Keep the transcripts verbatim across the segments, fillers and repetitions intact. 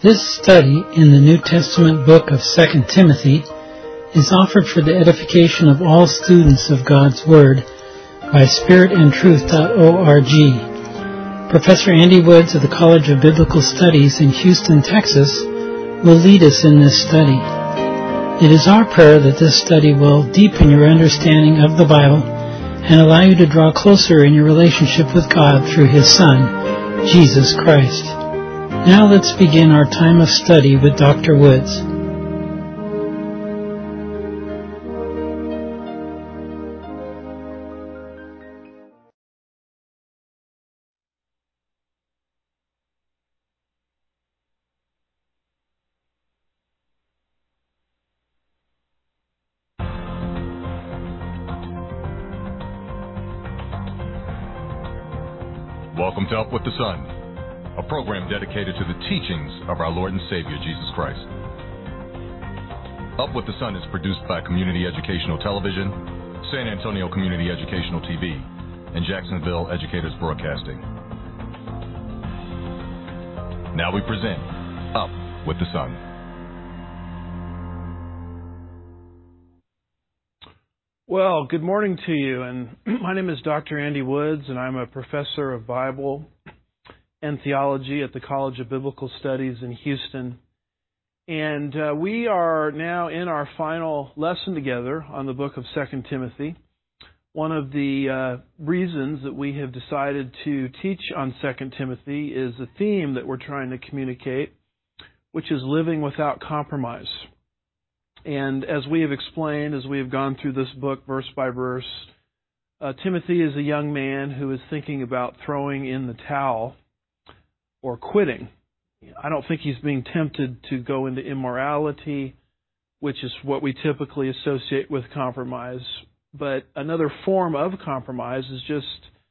This study in the New Testament book of Second Timothy is offered for the edification of all students of God's Word by spirit and truth dot org. Professor Andy Woods of the College of Biblical Studies in Houston, Texas, will lead us in this study. It is our prayer that this study will deepen your understanding of the Bible and allow you to draw closer in your relationship with God through His Son, Jesus Christ. Now let's begin our time of study with Doctor Woods. Welcome to Up with the Sun, a program dedicated to the teachings of our Lord and Savior, Jesus Christ. Up with the Sun is produced by Community Educational Television, San Antonio Community Educational T V, and Jacksonville Educators Broadcasting. Now we present Up with the Sun. Well, good morning to you, and my name is Doctor Andy Woods, and I'm a professor of Bible and theology at the College of Biblical Studies in Houston. And uh, we are now in our final lesson together on the book of Second Timothy. One of the uh, reasons that we have decided to teach on Second Timothy is a theme that we're trying to communicate, which is living without compromise. And as we have explained, as we have gone through this book verse by verse, uh, Timothy is a young man who is thinking about throwing in the towel or quitting. I don't think he's being tempted to go into immorality, which is what we typically associate with compromise. But another form of compromise is just,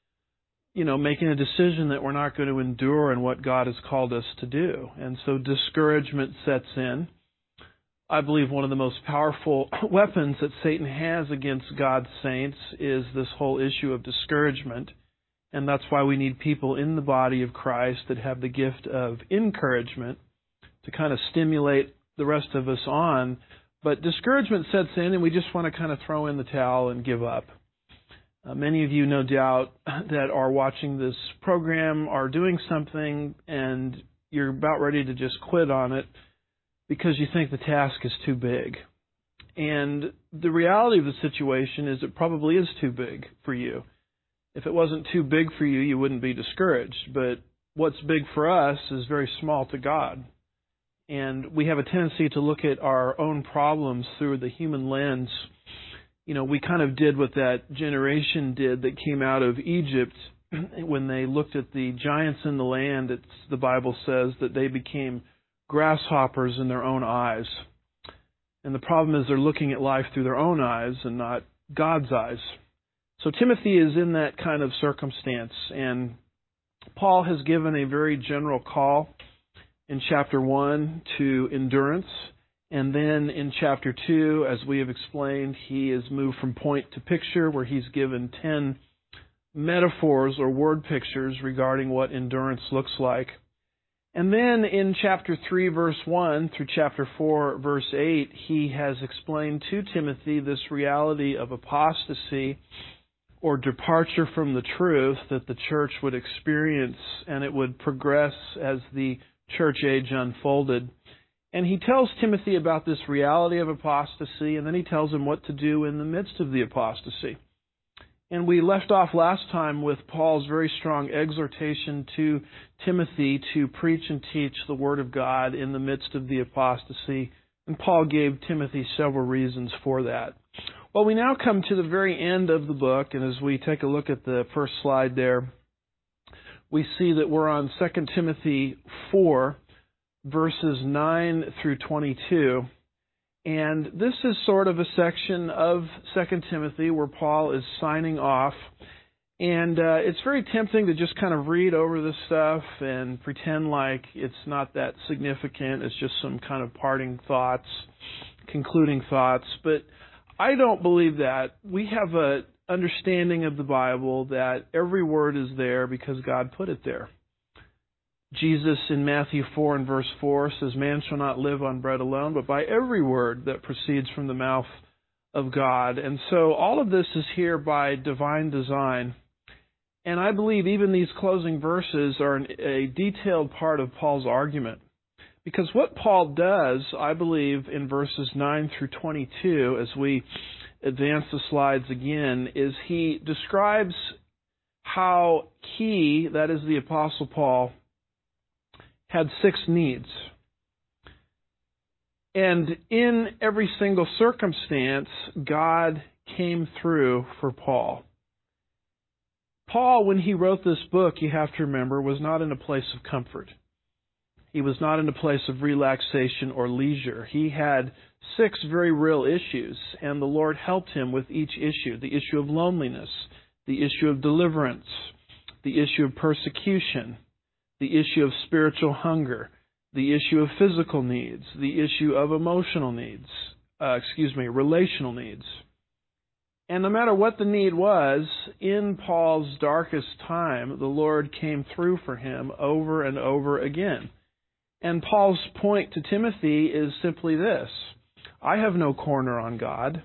you know, making a decision that we're not going to endure in what God has called us to do. And so discouragement sets in. I believe one of the most powerful weapons that Satan has against God's saints is this whole issue of discouragement. And that's why we need people in the body of Christ that have the gift of encouragement to kind of stimulate the rest of us on. But discouragement sets in and we just want to kind of throw in the towel and give up. Uh, many of you, no doubt, that are watching this program are doing something and you're about ready to just quit on it because you think the task is too big. And the reality of the situation is it probably is too big for you. If it wasn't too big for you, you wouldn't be discouraged. But what's big for us is very small to God. And we have a tendency to look at our own problems through the human lens. You know, we kind of did what that generation did that came out of Egypt when they looked at the giants in the land. It's, the Bible says that they became grasshoppers in their own eyes. And the problem is they're looking at life through their own eyes and not God's eyes. So Timothy is in that kind of circumstance. And Paul has given a very general call in chapter one to endurance. And then in chapter two, as we have explained, he has moved from point to picture, where he's given ten metaphors or word pictures regarding what endurance looks like. And then in chapter three, verse one, through chapter four, verse eight, he has explained to Timothy this reality of apostasy or departure from the truth that the church would experience, and it would progress as the church age unfolded. And he tells Timothy about this reality of apostasy, and then he tells him what to do in the midst of the apostasy. And we left off last time with Paul's very strong exhortation to Timothy to preach and teach the Word of God in the midst of the apostasy. And Paul gave Timothy several reasons for that. Well, we now come to the very end of the book, and as we take a look at the first slide there, we see that we're on Second Timothy four, verses nine through twenty-two. And this is sort of a section of Second Timothy where Paul is signing off. And uh, it's very tempting to just kind of read over this stuff and pretend like it's not that significant. It's just some kind of parting thoughts, concluding thoughts. But I don't believe that. We have an understanding of the Bible that every word is there because God put it there. Jesus in Matthew four and verse four says, "Man shall not live on bread alone, but by every word that proceeds from the mouth of God." And so all of this is here by divine design. And I believe even these closing verses are an, a detailed part of Paul's argument. Because what Paul does, I believe, in verses nine through twenty-two, as we advance the slides again, is he describes how he, that is the Apostle Paul, had six needs. And in every single circumstance, God came through for Paul. Paul, when he wrote this book, you have to remember, was not in a place of comfort. He was not in a place of relaxation or leisure. He had six very real issues, and the Lord helped him with each issue. The issue of loneliness, the issue of deliverance, the issue of persecution, the issue of spiritual hunger, the issue of physical needs, the issue of emotional needs, uh, excuse me, relational needs. And no matter what the need was, in Paul's darkest time, the Lord came through for him over and over again. And Paul's point to Timothy is simply this: I have no corner on God.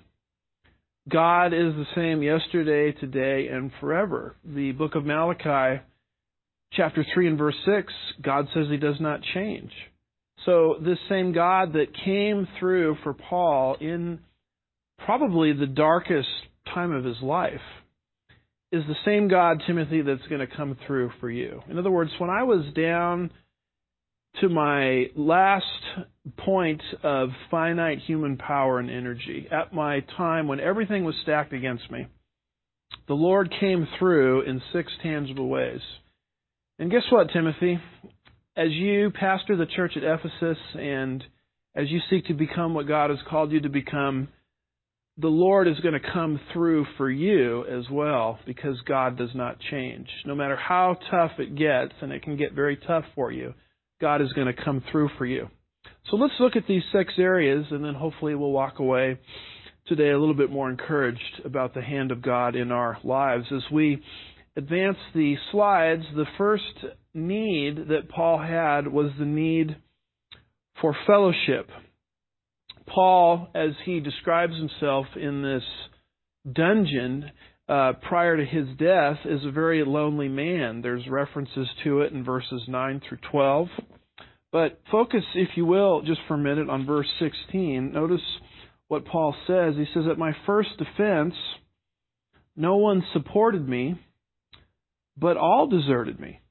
God is the same yesterday, today, and forever. The book of Malachi, chapter three and verse six, God says He does not change. So this same God that came through for Paul in probably the darkest time of his life is the same God, Timothy, that's going to come through for you. In other words, when I was down to my last point of finite human power and energy, at my time when everything was stacked against me, the Lord came through in six tangible ways. And guess what, Timothy? As you pastor the church at Ephesus and as you seek to become what God has called you to become, the Lord is going to come through for you as well, because God does not change. No matter how tough it gets, and it can get very tough for you, God is going to come through for you. So let's look at these six areas, and then hopefully we'll walk away today a little bit more encouraged about the hand of God in our lives. As we advance the slides, the first need that Paul had was the need for fellowship. Paul, as he describes himself in this dungeon uh, prior to his death, is a very lonely man. There's references to it in verses nine through twelve. But focus, if you will, just for a minute on verse sixteen. Notice what Paul says. He says, "At my first defense, no one supported me, but all deserted me."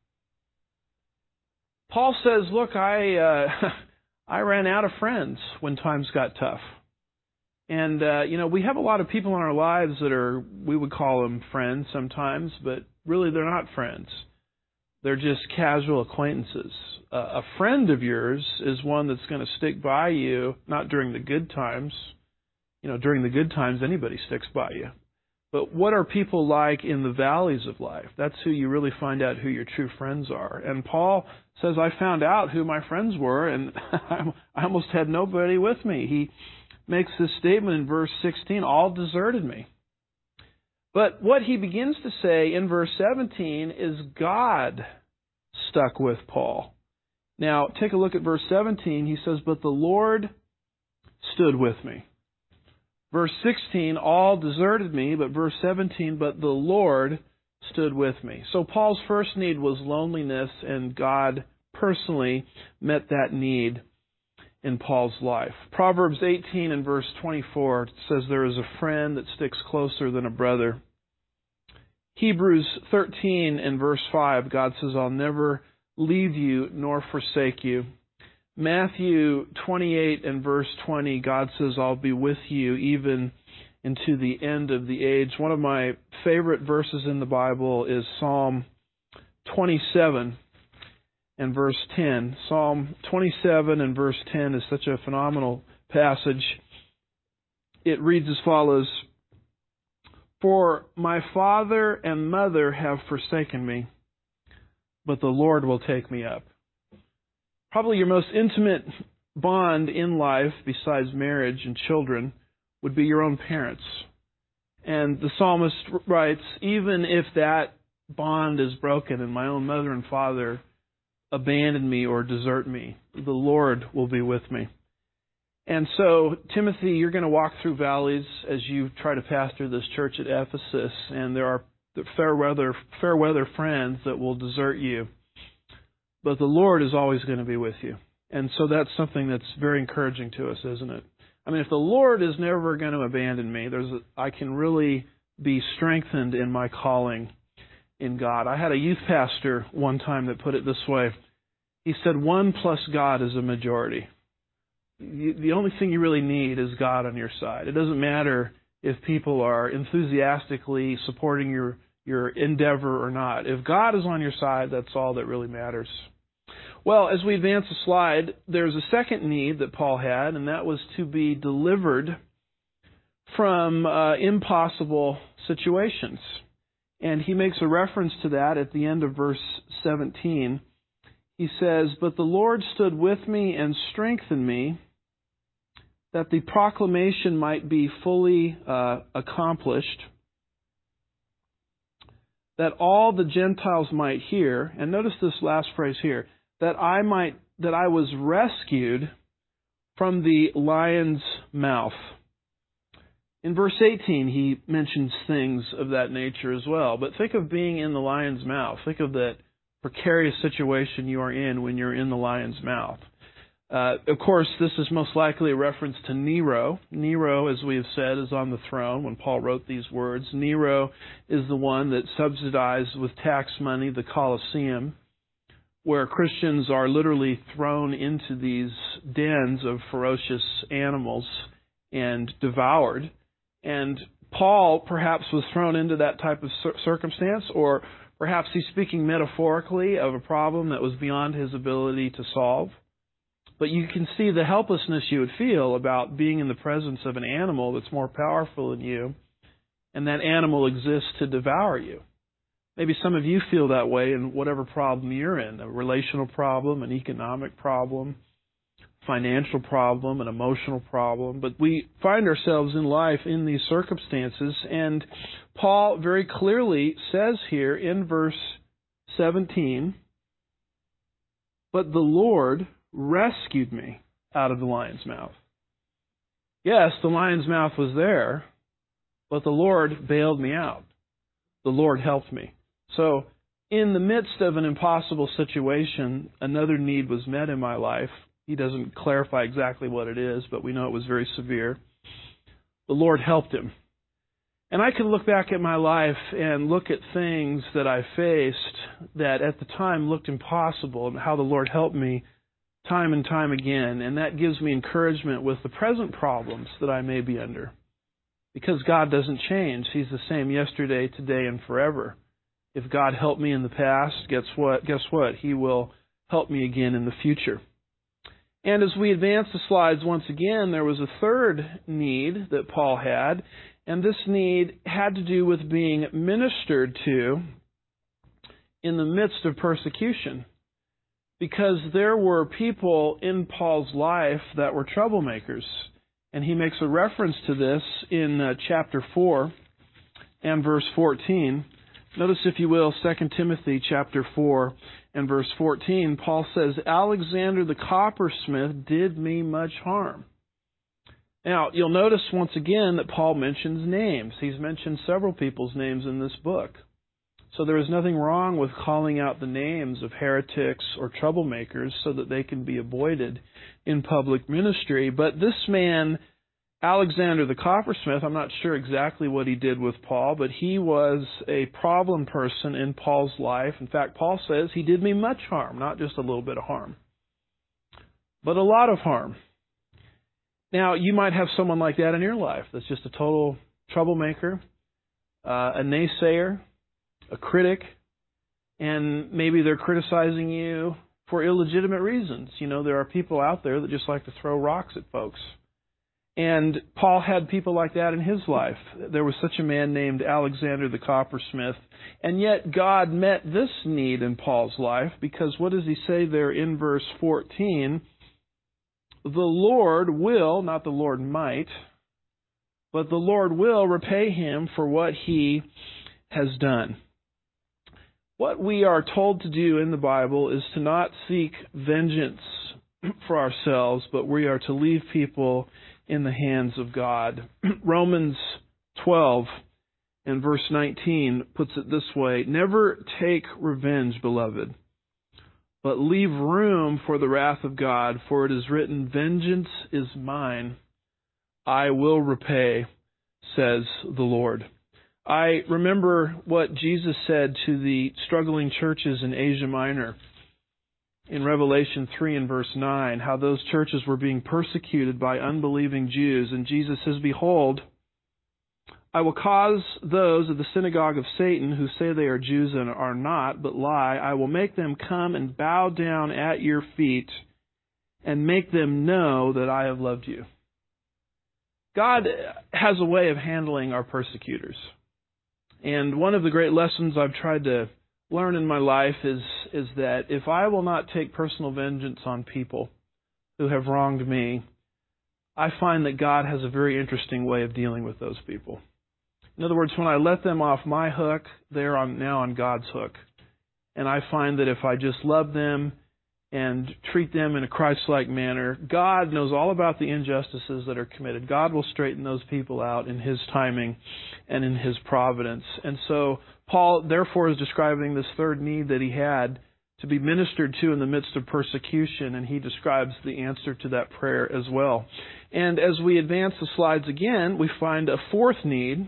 Paul says, look, I... Uh, I ran out of friends when times got tough. And, uh, you know, we have a lot of people in our lives that are, we would call them friends sometimes, but really they're not friends. They're just casual acquaintances. Uh, a friend of yours is one that's going to stick by you, not during the good times. You know, during the good times, anybody sticks by you. But what are people like in the valleys of life? That's who you really find out who your true friends are. And Paul says, I found out who my friends were, and I almost had nobody with me. He makes this statement in verse sixteen, all deserted me. But what he begins to say in verse seventeen is God stuck with Paul. Now, take a look at verse seventeen. He says, but the Lord stood with me. Verse sixteen, all deserted me, but verse seventeen, but the Lord stood with me. So Paul's first need was loneliness, and God personally met that need in Paul's life. Proverbs eighteen and verse twenty-four says there is a friend that sticks closer than a brother. Hebrews thirteen and verse five, God says, I'll never leave you nor forsake you. Matthew twenty-eight and verse twenty, God says, I'll be with you even into the end of the age. One of my favorite verses in the Bible is Psalm twenty-seven and verse ten. Psalm twenty-seven and verse ten is such a phenomenal passage. It reads as follows, for my father and mother have forsaken me, but the Lord will take me up. Probably your most intimate bond in life, besides marriage and children, would be your own parents. And the psalmist writes, even if that bond is broken and my own mother and father abandon me or desert me. The Lord will be with me. And so, Timothy, you're going to walk through valleys as you try to pastor this church at Ephesus, and there are fair weather, fair weather friends that will desert you. But the Lord is always going to be with you. And so that's something that's very encouraging to us, isn't it? I mean, if the Lord is never going to abandon me, there's a, I can really be strengthened in my calling in God. I had a youth pastor one time that put it this way. He said, one plus God is a majority. You, the only thing you really need is God on your side. It doesn't matter if people are enthusiastically supporting your, your endeavor or not. If God is on your side, that's all that really matters. Well, as we advance the slide, there's a second need that Paul had, and that was to be delivered from uh, impossible situations. And he makes a reference to that at the end of verse seventeen. He says, "But the Lord stood with me and strengthened me, that the proclamation might be fully uh, accomplished, that all the Gentiles might hear." And notice this last phrase here, that I might, that I was rescued from the lion's mouth. In verse eighteen, he mentions things of that nature as well. But think of being in the lion's mouth. Think of that precarious situation you are in when you're in the lion's mouth. Uh, of course, this is most likely a reference to Nero. Nero, as we have said, is on the throne when Paul wrote these words. Nero is the one that subsidized with tax money the Colosseum, where Christians are literally thrown into these dens of ferocious animals and devoured. And Paul perhaps was thrown into that type of circumstance, or perhaps he's speaking metaphorically of a problem that was beyond his ability to solve. But you can see the helplessness you would feel about being in the presence of an animal that's more powerful than you, and that animal exists to devour you. Maybe some of you feel that way in whatever problem you're in, a relational problem, an economic problem, financial problem, an emotional problem. But we find ourselves in life in these circumstances, and Paul very clearly says here in verse seventeen, "But the Lord rescued me out of the lion's mouth." Yes, the lion's mouth was there, but the Lord bailed me out. The Lord helped me. So, in the midst of an impossible situation, another need was met in my life. He doesn't clarify exactly what it is, but we know it was very severe. The Lord helped him. And I can look back at my life and look at things that I faced that at the time looked impossible, and how the Lord helped me time and time again. And that gives me encouragement with the present problems that I may be under. Because God doesn't change. He's the same yesterday, today, and forever. If God helped me in the past, guess what? Guess what? He will help me again in the future. And as we advance the slides once again, there was a third need that Paul had, and this need had to do with being ministered to in the midst of persecution. Because there were people in Paul's life that were troublemakers. And he makes a reference to this in uh, chapter four and verse fourteen. Notice, if you will, Second Timothy chapter four and verse fourteen. Paul says, "Alexander the coppersmith did me much harm." Now, you'll notice once again that Paul mentions names. He's mentioned several people's names in this book. So there is nothing wrong with calling out the names of heretics or troublemakers so that they can be avoided in public ministry. But this man, Alexander the coppersmith, I'm not sure exactly what he did with Paul, but he was a problem person in Paul's life. In fact, Paul says he did me much harm, not just a little bit of harm, but a lot of harm. Now, you might have someone like that in your life that's just a total troublemaker, uh, a naysayer, a critic, and maybe they're criticizing you for illegitimate reasons. You know, there are people out there that just like to throw rocks at folks. And Paul had people like that in his life. There was such a man named Alexander the coppersmith. And yet God met this need in Paul's life, because what does he say there in verse fourteen? The Lord will, not the Lord might, but the Lord will repay him for what he has done. What we are told to do in the Bible is to not seek vengeance for ourselves, but we are to leave people in the hands of God. Romans twelve and verse nineteen puts it this way: "Never take revenge, beloved, but leave room for the wrath of God, for it is written, 'Vengeance is mine, I will repay,' says the Lord." I remember what Jesus said to the struggling churches in Asia Minor in Revelation three and verse nine, how those churches were being persecuted by unbelieving Jews. And Jesus says, "Behold, I will cause those of the synagogue of Satan who say they are Jews and are not, but lie, I will make them come and bow down at your feet and make them know that I have loved you." God has a way of handling our persecutors. And one of the great lessons I've tried to learn in my life is, is that if I will not take personal vengeance on people who have wronged me, I find that God has a very interesting way of dealing with those people. In other words, when I let them off my hook, they're on, now on God's hook. And I find that if I just love them and treat them in a Christ-like manner, God knows all about the injustices that are committed. God will straighten those people out in His timing and in His providence. And so Paul, therefore, is describing this third need that he had to be ministered to in the midst of persecution, and he describes the answer to that prayer as well. And as we advance the slides again, we find a fourth need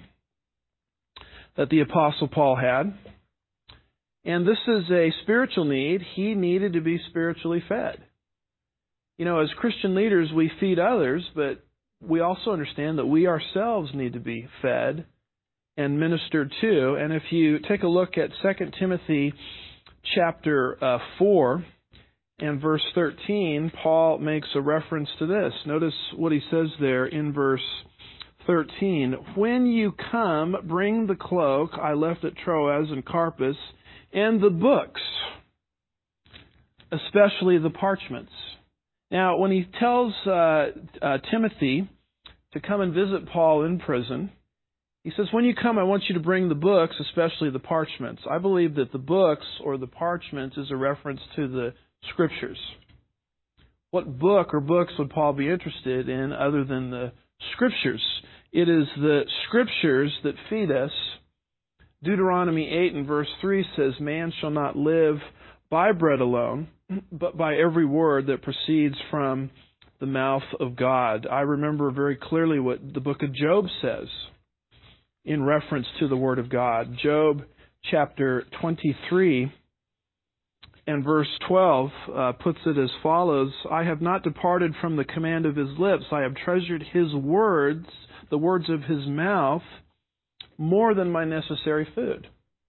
that the Apostle Paul had. And this is a spiritual need. He needed to be spiritually fed. You know, as Christian leaders, we feed others, but we also understand that we ourselves need to be fed and ministered to. And if you take a look at Second Timothy chapter uh, four and verse thirteen, Paul makes a reference to this. Notice what he says there in verse thirteen. "When you come, bring the cloak I left at Troas and Carpus, and the books, especially the parchments." Now, when he tells uh, uh, Timothy to come and visit Paul in prison, he says, "When you come, I want you to bring the books, especially the parchments." I believe that the books or the parchments is a reference to the Scriptures. What book or books would Paul be interested in other than the Scriptures? It is the Scriptures that feed us. Deuteronomy eight and verse three says, "Man shall not live by bread alone, but by every word that proceeds from the mouth of God." I remember very clearly what the book of Job says in reference to the Word of God. Job chapter twenty-three and verse twelve uh, puts it as follows: "I have not departed from the command of His lips. I have treasured His words, the words of His mouth, more than my necessary food."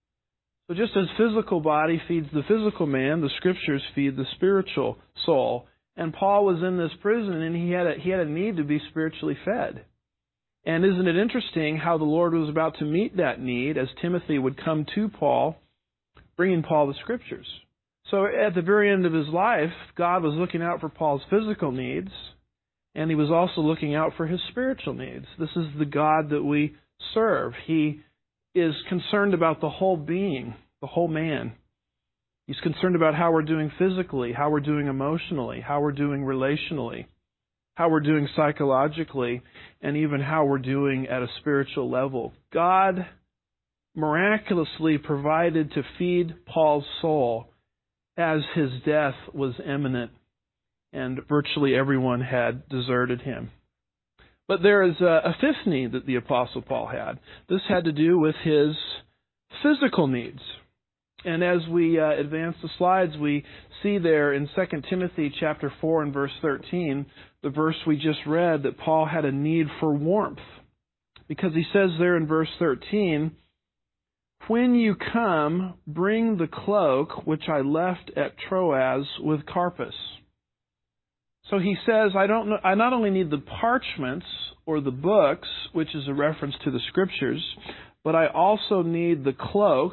So just as physical body feeds the physical man, the Scriptures feed the spiritual soul. And Paul was in this prison, and he had a, he had a need to be spiritually fed. And isn't it interesting how the Lord was about to meet that need as Timothy would come to Paul, bringing Paul the Scriptures. So at the very end of his life, God was looking out for Paul's physical needs, and He was also looking out for his spiritual needs. This is the God that we serve. He is concerned about the whole being, the whole man. He's concerned about how we're doing physically, how we're doing emotionally, how we're doing relationally, how we're doing psychologically, and even how we're doing at a spiritual level. God miraculously provided to feed Paul's soul as his death was imminent and virtually everyone had deserted him. But there is a, a fifth need that the Apostle Paul had. This had to do with his physical needs. And as we uh, advance the slides, we see there in Second Timothy chapter four and verse thirteen, the verse we just read, that Paul had a need for warmth. Because he says there in verse thirteen, "When you come, bring the cloak which I left at Troas with Carpus." So he says, I don't know, I not only need the parchments or the books, which is a reference to the Scriptures, but I also need the cloak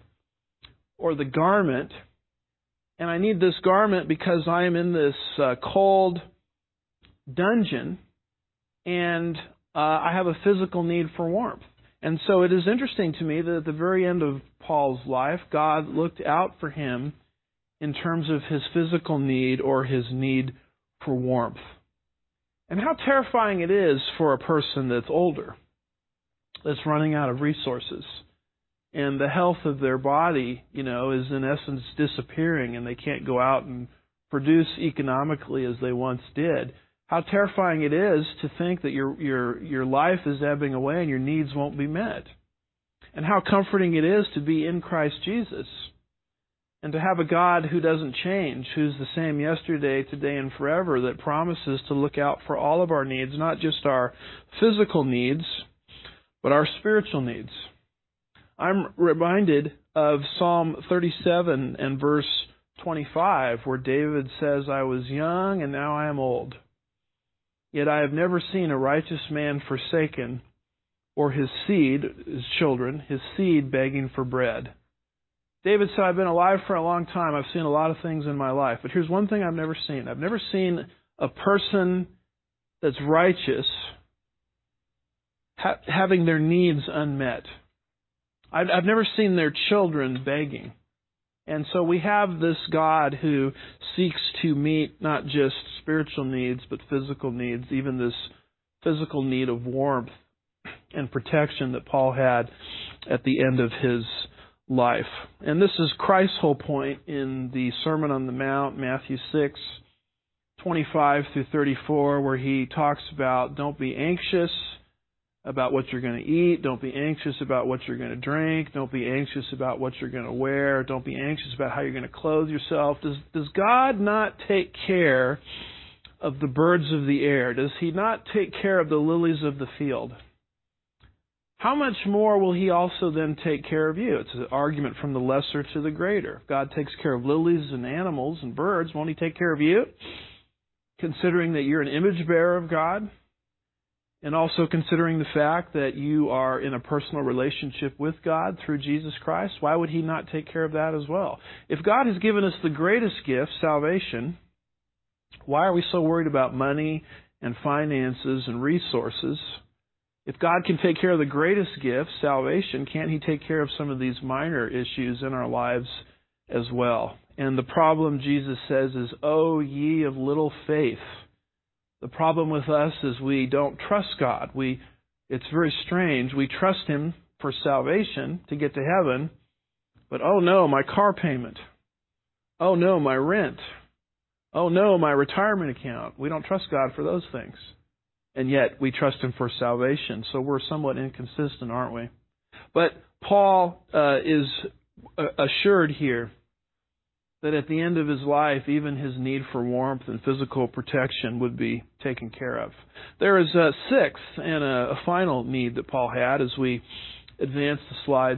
or the garment. And I need this garment because I am in this uh, cold dungeon and uh, I have a physical need for warmth. And so it is interesting to me that at the very end of Paul's life, God looked out for him in terms of his physical need or his need for warmth. And how terrifying it is for a person that's older, that's running out of resources, and the health of their body, you know, is in essence disappearing, and they can't go out and produce economically as they once did. How terrifying it is to think that your your your life is ebbing away and your needs won't be met. And how comforting it is to be in Christ Jesus and to have a God who doesn't change, who's the same yesterday, today, and forever, that promises to look out for all of our needs, not just our physical needs, but our spiritual needs. I'm reminded of Psalm thirty-seven and verse twenty-five, where David says, "I was young and now I am old. Yet I have never seen a righteous man forsaken, or his seed, his children, his seed begging for bread." David said, "I've been alive for a long time. I've seen a lot of things in my life. But here's one thing I've never seen. I've never seen a person that's righteous ha- having their needs unmet. I've, I've never seen their children begging." And so we have this God who seeks to meet not just spiritual needs, but physical needs, even this physical need of warmth and protection that Paul had at the end of his life. And this is Christ's whole point in the Sermon on the Mount, Matthew six, twenty-five through thirty-four, where he talks about don't be anxious about what you're going to eat. Don't be anxious about what you're going to drink. Don't be anxious about what you're going to wear. Don't be anxious about how you're going to clothe yourself. Does, does God not take care of the birds of the air? Does He not take care of the lilies of the field? How much more will He also then take care of you? It's an argument from the lesser to the greater. If God takes care of lilies and animals and birds, won't He take care of you? Considering that you're an image bearer of God, and also considering the fact that you are in a personal relationship with God through Jesus Christ, why would He not take care of that as well? If God has given us the greatest gift, salvation, why are we so worried about money and finances and resources? If God can take care of the greatest gift, salvation, can't He take care of some of these minor issues in our lives as well? And the problem, Jesus says, is, "O ye of little faith." The problem with us is we don't trust God. We, it's very strange. We trust Him for salvation to get to heaven, but oh no, my car payment. Oh no, my rent. Oh no, my retirement account. We don't trust God for those things. And yet we trust Him for salvation. So we're somewhat inconsistent, aren't we? But Paul uh, is assured here that at the end of his life, even his need for warmth and physical protection would be taken care of. There is a sixth and a, a final need that Paul had as we advance the slides.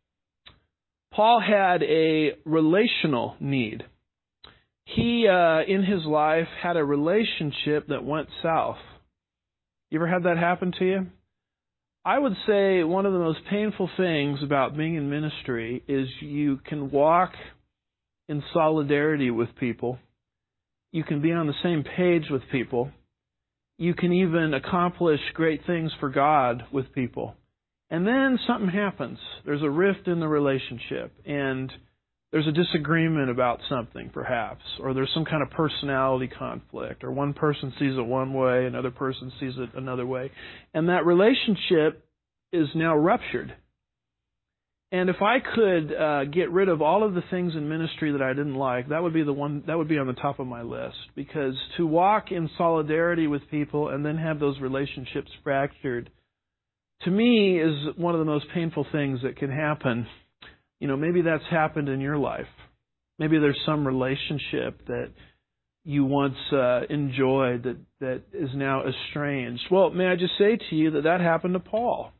Paul had a relational need. He, uh, in his life, had a relationship that went south. You ever had that happen to you? I would say one of the most painful things about being in ministry is you can walk in solidarity with people. You can be on the same page with people. You can even accomplish great things for God with people. And then something happens. There's a rift in the relationship, and there's a disagreement about something, perhaps, or there's some kind of personality conflict, or one person sees it one way, another person sees it another way, and that relationship is now ruptured. And if I could uh, get rid of all of the things in ministry that I didn't like, that would be the one that would be on the top of my list. Because to walk in solidarity with people and then have those relationships fractured, to me, is one of the most painful things that can happen. You know, maybe that's happened in your life. Maybe there's some relationship that you once uh, enjoyed that, that is now estranged. Well, may I just say to you that that happened to Paul.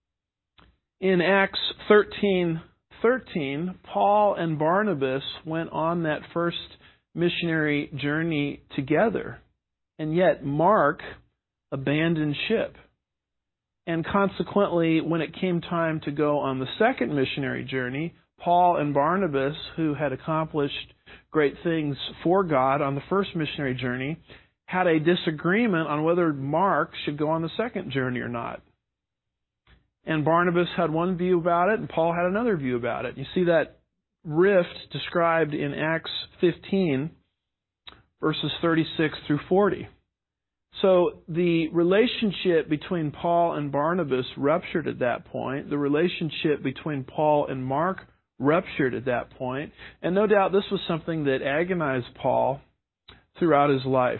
In Acts thirteen thirteen, Paul and Barnabas went on that first missionary journey together, and yet Mark abandoned ship. And consequently, when it came time to go on the second missionary journey, Paul and Barnabas, who had accomplished great things for God on the first missionary journey, had a disagreement on whether Mark should go on the second journey or not. And Barnabas had one view about it, and Paul had another view about it. You see that rift described in Acts fifteen, verses thirty-six through forty. So the relationship between Paul and Barnabas ruptured at that point. The relationship between Paul and Mark ruptured at that point. And no doubt this was something that agonized Paul throughout his life.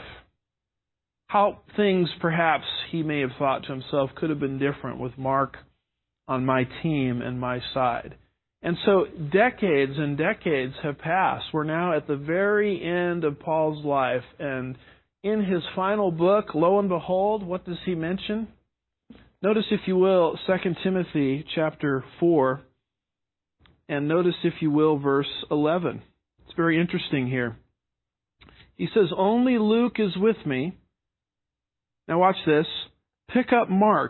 How things, perhaps, he may have thought to himself, could have been different with Mark on my team and my side. And so decades and decades have passed. We're now at the very end of Paul's life, and in his final book, lo and behold, what does he mention? Notice, if you will, Second Timothy chapter four, and notice, if you will, verse eleven. It's very interesting here. He says, "Only Luke is with me." Now watch this. "Pick up Mark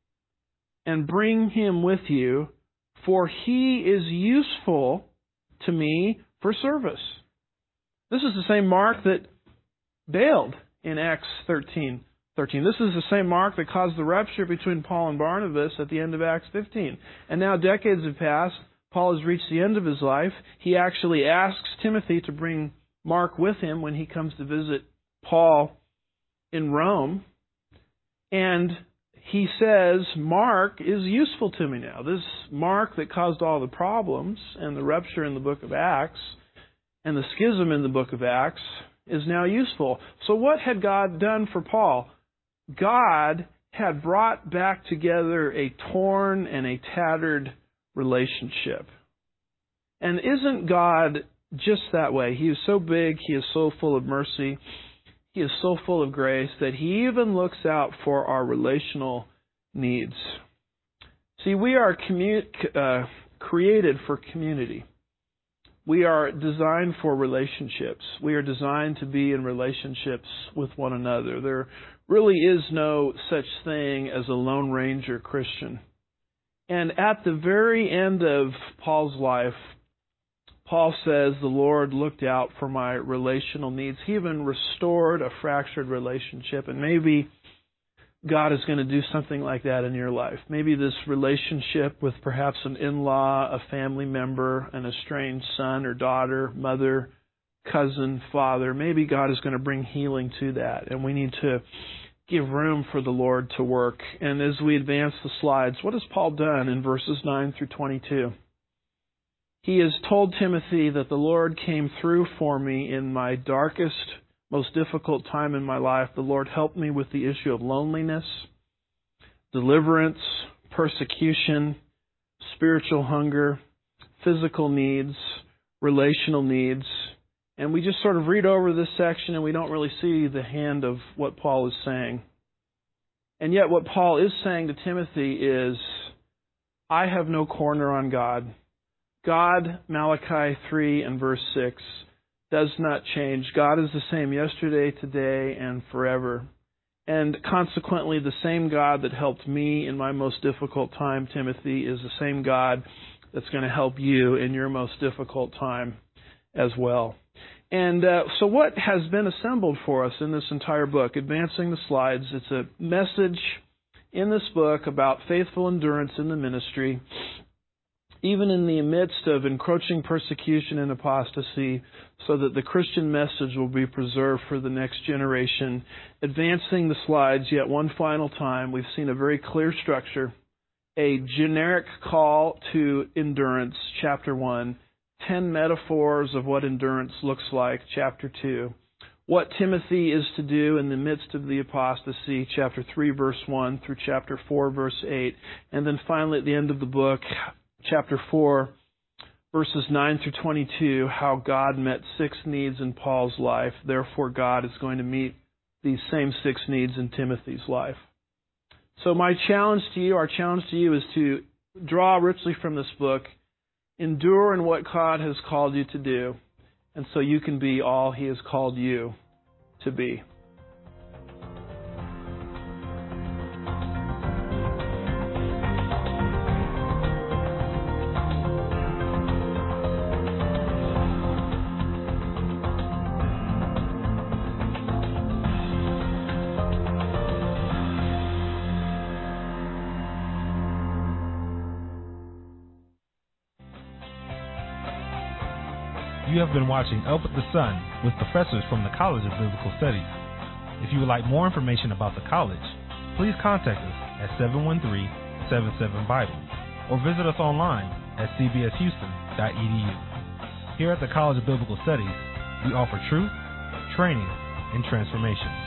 and bring him with you, for he is useful to me for service." This is the same Mark that bailed in Acts thirteen. thirteen. This is the same Mark that caused the rupture between Paul and Barnabas at the end of Acts fifteen. And now decades have passed. Paul has reached the end of his life. He actually asks Timothy to bring Mark with him when he comes to visit Paul in Rome. And he says, Mark is useful to me now. This Mark that caused all the problems and the rupture in the book of Acts and the schism in the book of Acts is now useful. So what had God done for Paul? God had brought back together a torn and a tattered relationship. And isn't God just that way? He is so big, He is so full of mercy, He is so full of grace that He even looks out for our relational needs. See, we are commu- uh, created for community. We are designed for relationships. We are designed to be in relationships with one another. There really is no such thing as a Lone Ranger Christian. And at the very end of Paul's life, Paul says, the Lord looked out for my relational needs. He even restored a fractured relationship. And maybe God is going to do something like that in your life. Maybe this relationship with perhaps an in-law, a family member, an estranged son or daughter, mother, cousin, father. Maybe God is going to bring healing to that. And we need to give room for the Lord to work. And as we advance the slides, what has Paul done in verses nine through twenty-two? He has told Timothy that the Lord came through for me in my darkest, most difficult time in my life. The Lord helped me with the issue of loneliness, deliverance, persecution, spiritual hunger, physical needs, relational needs. And we just sort of read over this section and we don't really see the hand of what Paul is saying. And yet what Paul is saying to Timothy is, I have no corner on God. God, Malachi three and verse six, does not change. God is the same yesterday, today, and forever. And consequently, the same God that helped me in my most difficult time, Timothy, is the same God that's going to help you in your most difficult time as well. And uh, so what has been assembled for us in this entire book, advancing the slides, it's a message in this book about faithful endurance in the ministry, even in the midst of encroaching persecution and apostasy, so that the Christian message will be preserved for the next generation. Advancing the slides yet one final time, we've seen a very clear structure, a generic call to endurance, chapter one, ten metaphors of what endurance looks like, chapter two, what Timothy is to do in the midst of the apostasy, chapter three, verse one, through chapter four, verse eight, and then finally at the end of the book, chapter four, verses nine through twenty-two, how God met six needs in Paul's life. Therefore, God is going to meet these same six needs in Timothy's life. So my challenge to you, our challenge to you is to draw richly from this book, endure in what God has called you to do, and so you can be all He has called you to be. You have been watching Up with the Sun with professors from the College of Biblical Studies. If you would like more information about the college, please contact us at seven one three, seven seven, Bible or visit us online at c b s houston dot e d u. Here at the College of Biblical Studies, we offer truth, training, and transformation.